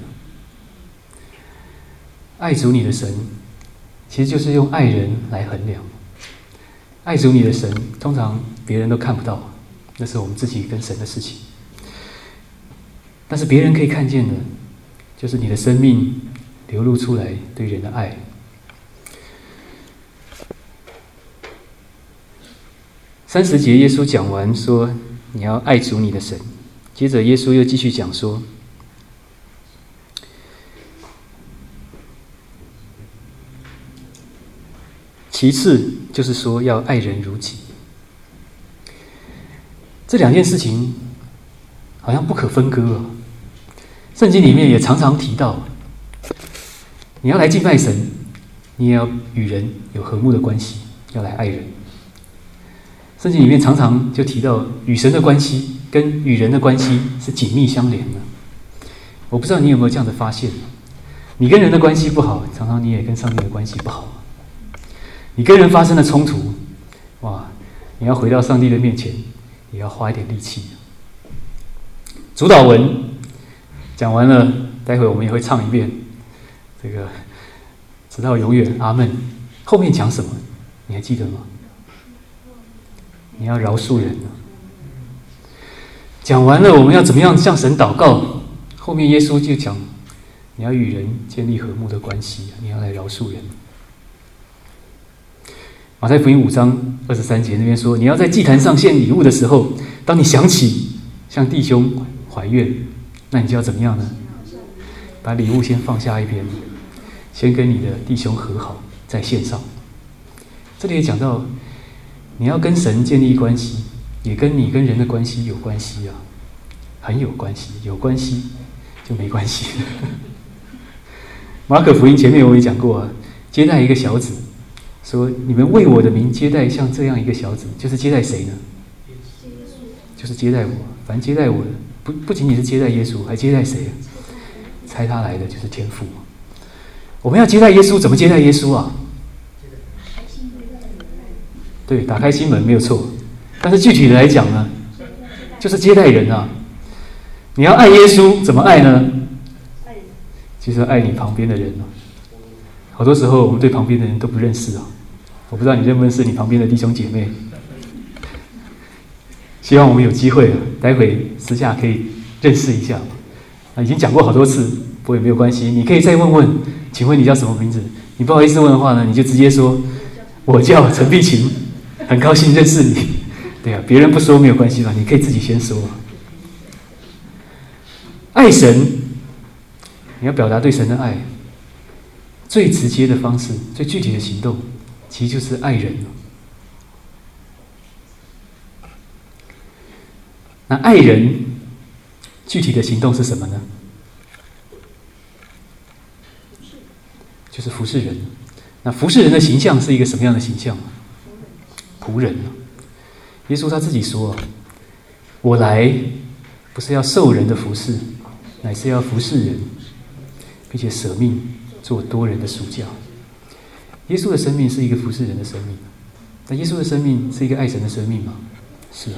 爱主你的神，其实就是用爱人来衡量。爱主你的神，通常别人都看不到，那是我们自己跟神的事情。但是别人可以看见的，就是你的生命流露出来对人的爱。30节耶稣讲完说你要爱主你的神，接着耶稣又继续讲说，其次就是说要爱人如己。这两件事情好像不可分割啊。圣经里面也常常提到，你要来敬拜神，你也要与人有和睦的关系，要来爱人。圣经里面常常就提到与神的关系跟与人的关系是紧密相连的。我不知道你有没有这样的发现，你跟人的关系不好，常常你也跟上帝的关系不好。你跟人发生了冲突，哇，你要回到上帝的面前，也要花一点力气。主祷文讲完了，待会我们也会唱一遍，这个直到永远，阿们。后面讲什么？你还记得吗？你要饶恕人。讲完了，我们要怎么样向神祷告？后面耶稣就讲，你要与人建立和睦的关系，你要来饶恕人。马太福音5章23节那边说，你要在祭坛上献礼物的时候，当你想起向弟兄怀怨，那你就要怎么样呢？把礼物先放下一边，先跟你的弟兄和好，再献上。这里也讲到，你要跟神建立关系，也跟你跟人的关系有关系啊，很有关系，有关系就没关系。马可福音前面我也讲过啊，接待一个小子，说你们为我的名接待像这样一个小子，就是接待谁呢？就是接待我。反正接待我的，不仅仅是接待耶稣，还接待谁？猜他来的就是天父。我们要接待耶稣，怎么接待耶稣啊？对，打开心门没有错。但是具体的来讲呢，就是接待人啊。你要爱耶稣，怎么爱呢？就是爱你旁边的人啊。好多时候我们对旁边的人都不认识啊。我不知道你认不认识你旁边的弟兄姐妹。希望我们有机会待会私下可以认识一下。已经讲过好多次，不过也没有关系，你可以再问问，请问你叫什么名字？你不好意思问的话呢，你就直接说，我叫陈碧琴，很高兴认识你。对啊，别人不说没有关系吧，你可以自己先说。爱神，你要表达对神的爱，最直接的方式，最具体的行动，其实就是爱人。那爱人具体的行动是什么呢？就是服侍人。那服侍人的形象是一个什么样的形象？仆人。耶稣他自己说，我来不是要受人的服侍，乃是要服侍人，并且舍命做多人的赎价。耶稣的生命是一个服侍人的生命。那耶稣的生命是一个爱神的生命吗？是啊。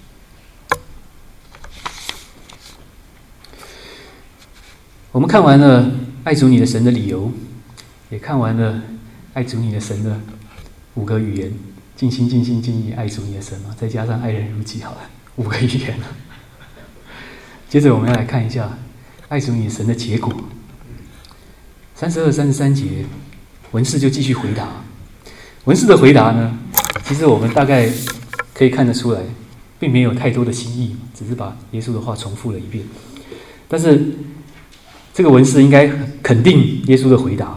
我们看完了爱主你的神的理由，也看完了爱主你的神的5个语言，尽心尽性尽意爱主你的神嘛，再加上爱人如己，好了，5个语言。接着我们要来看一下爱主你的神的结果。32、33节，文士就继续回答。文士的回答呢，其实我们大概可以看得出来，并没有太多的新意，只是把耶稣的话重复了一遍。但是这个文士应该肯定耶稣的回答。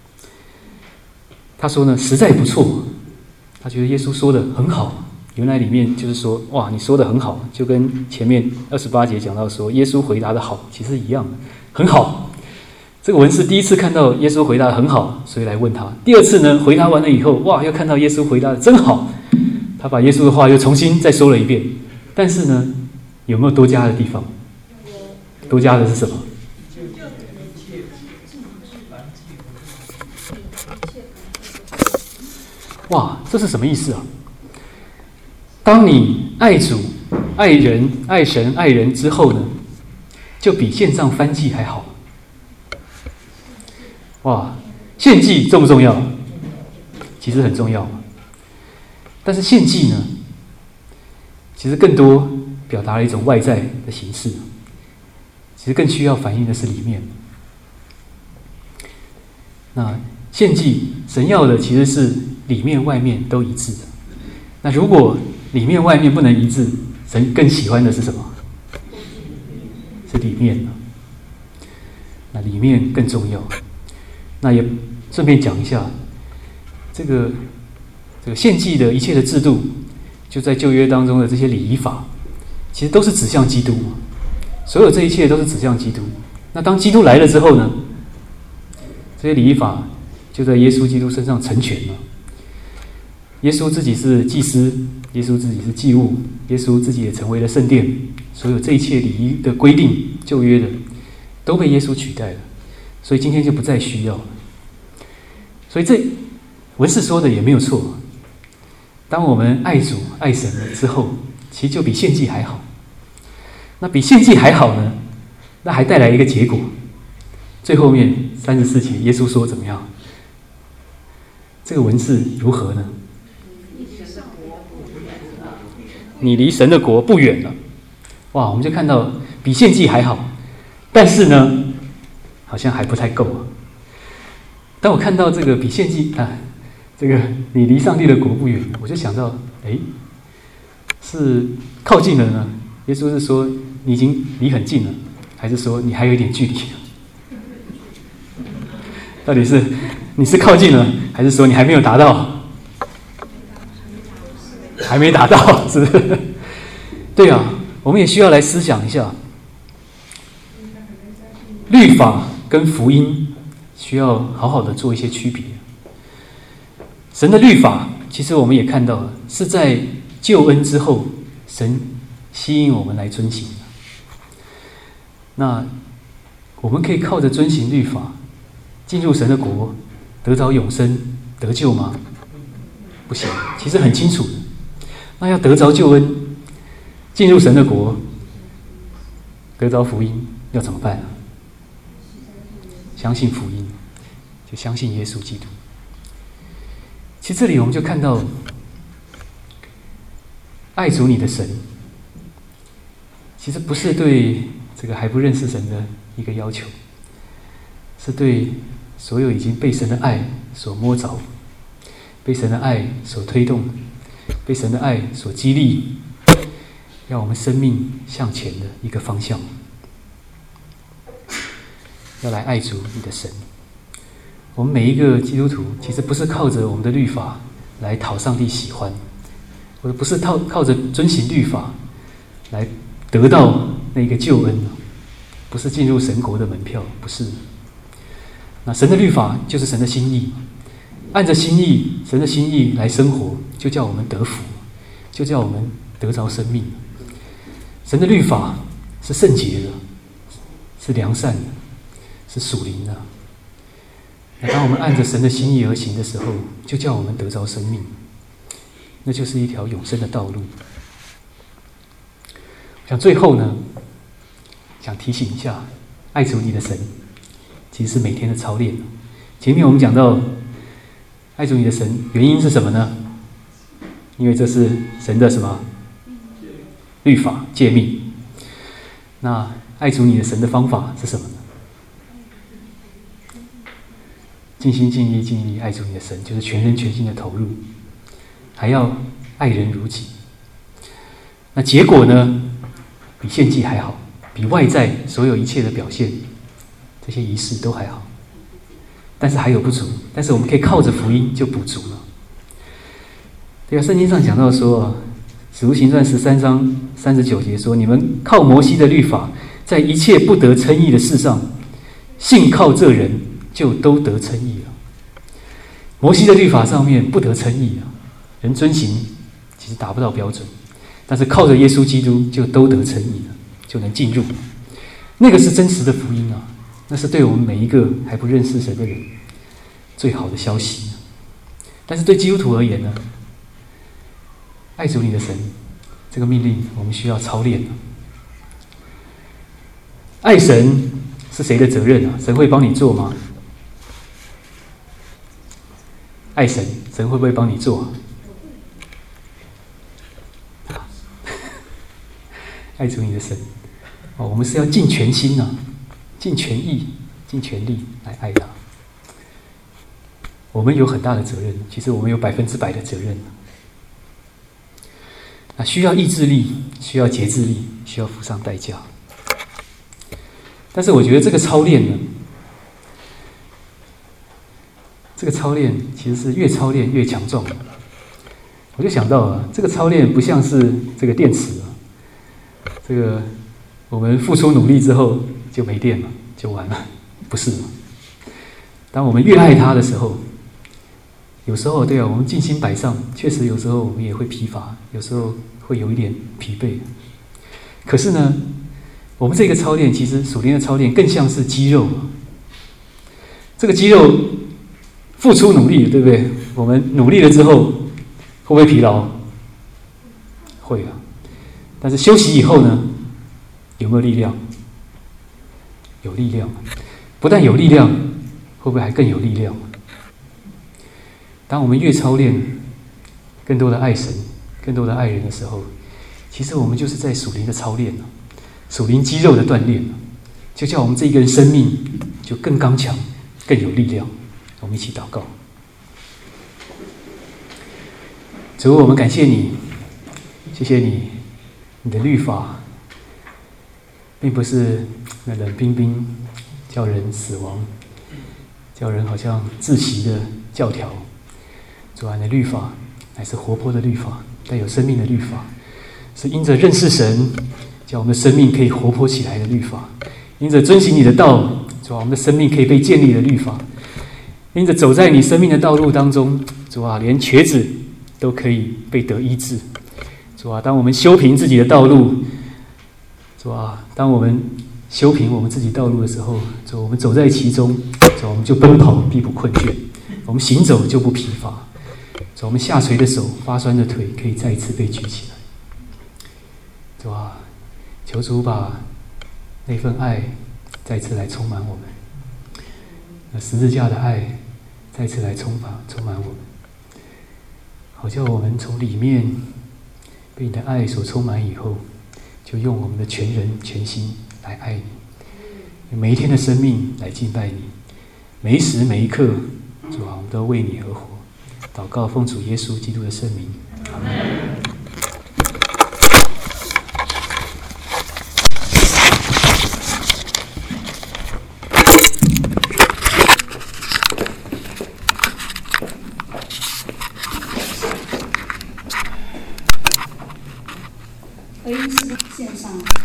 他说呢，实在不错。他觉得耶稣说的很好。原来里面就是说，哇，你说的很好，就跟前面28节讲到说，耶稣回答的好，其实一样的，很好。这个文士第一次看到耶稣回答的很好，所以来问他。第二次呢，回答完了以后，哇，又看到耶稣回答的真好，他把耶稣的话又重新再说了一遍。但是呢，有没有多加的地方？多加的是什么？哇，这是什么意思啊？当你爱主爱人、爱神、爱人之后呢，就比献上燔祭还好。哇，献祭重不重要？其实很重要。但是献祭呢，其实更多表达了一种外在的形式，其实更需要反映的是里面。那献祭，神要的其实是里面外面都一致的。那如果里面外面不能一致，神更喜欢的是什么？是里面。那里面更重要。那也顺便讲一下，这个献祭的一切的制度，就在旧约当中的这些礼仪法，其实都是指向基督嘛。所有这一切都是指向基督。那当基督来了之后呢，这些礼仪法就在耶稣基督身上成全了。耶稣自己是祭司，耶稣自己是祭物，耶稣自己也成为了圣殿。所有这一切礼仪的规定，旧约的都被耶稣取代了，所以今天就不再需要了。所以这文士说的也没有错。当我们爱主爱神了之后，其实就比献祭还好。那比献祭还好呢，那还带来一个结果。最后面34节，耶稣说怎么样？这个文士如何呢？你离神的国不远了。哇，我们就看到比献祭还好，但是呢，好像还不太够啊。当我看到这个比献祭这个你离上帝的国不远，我就想到，是靠近了呢？耶稣是说你已经离很近了，还是说你还有一点距离？到底是你是靠近了，还是说你还没有达到？还没达到，是不是？对啊，我们也需要来思想一下，律法跟福音需要好好的做一些区别。神的律法，其实我们也看到了，是在救恩之后，神吸引我们来遵行的。那我们可以靠着遵行律法，进入神的国，得着永生，得救吗？不行，其实很清楚的。那要得着救恩，进入神的国，得着福音，要怎么办呢？相信福音，就相信耶稣基督。其实这里我们就看到，爱主你的神，其实不是对这个还不认识神的一个要求，是对所有已经被神的爱所摸着，被神的爱所推动，被神的爱所激励，让我们生命向前的一个方向。要来爱主你的神。我们每一个基督徒其实不是靠着我们的律法来讨上帝喜欢，或者不是靠着遵行律法来得到那个救恩，不是进入神国的门票，不是。那神的律法就是神的心意，按着心意，神的心意来生活，就叫我们得福，就叫我们得着生命。神的律法是圣洁的，是良善的，是属灵的。那当我们按着神的心意而行的时候，就叫我们得着生命，那就是一条永生的道路。想最后呢，想提醒一下，爱主你的神其实是每天的操练。前面我们讲到爱主你的神，原因是什么呢？因为这是神的什么律法诫命。那爱主你的神的方法是什么呢？尽心尽力尽力爱主你的神，就是全人全心的投入，还要爱人如己。那结果呢，比献祭还好，比外在所有一切的表现，这些仪式都还好。但是还有不足，但是我们可以靠着福音就补足了。对啊，圣经上讲到说，使徒行传13章39节说，你们靠摩西的律法，在一切不得称义的事上，信靠这人就都得称义了。摩西的律法上面不得称义啊，人遵行其实达不到标准，但是靠着耶稣基督就都得称义了，就能进入。那个是真实的福音啊，那是对我们每一个还不认识神的人最好的消息。但是对基督徒而言呢，爱主你的神这个命令我们需要操练。爱神是谁的责任啊？神会帮你做吗？爱神，神会不会帮你做？爱主你的神，我们是要尽全心啊，尽全意、尽全力来爱他。我们有很大的责任，其实我们有100%的责任。需要意志力，需要节制力，需要付上代价。但是我觉得这个操练呢，这个操练其实是越操练越强壮。我就想到啊，这个操练不像是这个电池啊，这个我们付出努力之后就没电了，就完了，不是。当我们越爱它的时候，有时候对啊，我们尽心摆上，确实有时候我们也会疲乏，有时候会有一点疲惫。可是呢，我们这个操练，其实属灵的操练更像是肌肉。这个肌肉付出努力，对不对？我们努力了之后，会不会疲劳？会啊。但是休息以后呢，有没有力量？有力量。不但有力量，会不会还更有力量？当我们越操练，更多的爱神，更多的爱人的时候，其实我们就是在属灵的操练，属灵肌肉的锻炼，就叫我们这一个人生命就更刚强，更有力量。我们一起祷告。主，我们感谢你，谢谢你，你的律法并不是那冷冰冰叫人死亡，叫人好像窒息的教条。主啊，你的律法乃是活泼的律法，带有生命的律法，是因着认识神，叫我们的生命可以活泼起来的律法；因着遵行你的道，主啊，我们的生命可以被建立的律法；因着走在你生命的道路当中，主啊，连瘸子都可以被得医治。主啊，当我们修平自己的道路，主啊，当我们修平我们自己道路的时候，主，我们走在其中，主，我们就奔跑必不困倦，我们行走就不疲乏。主，我们下垂的手、发酸的腿可以再一次被举起来。主啊，求主把那份爱再次来充满我们，那十字架的爱再次来充满我们，好叫我们从里面被你的爱所充满以后，就用我们的全人全心来爱你，用每一天的生命来敬拜你，每一时每一刻，主啊，我们都为你而活。祷告奉主耶稣基督的圣名，阿们。 回应是线上。